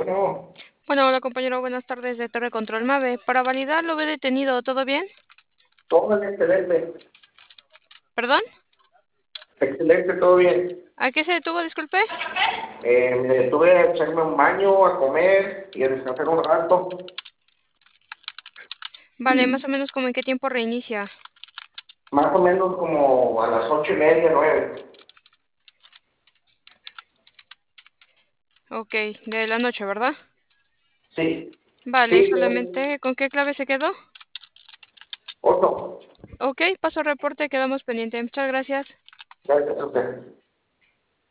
Bueno, Bueno, hola compañero, buenas tardes de Torre Control Mave. Para validar lo he detenido, ¿todo bien? todo excelente, ¿Perdón? excelente, todo bien. ¿A qué se detuvo, disculpe? Me detuve a echarme un baño, a comer y a descansar un rato. Vale, más o menos como en qué tiempo reinicia. Más o menos como a las 8:30, 9. Ok, de la noche, ¿verdad? Sí, Vale, sí, solamente, ¿con qué clave se quedó? 8. Ok, paso reporte, quedamos pendiente. Muchas gracias. Gracias a usted.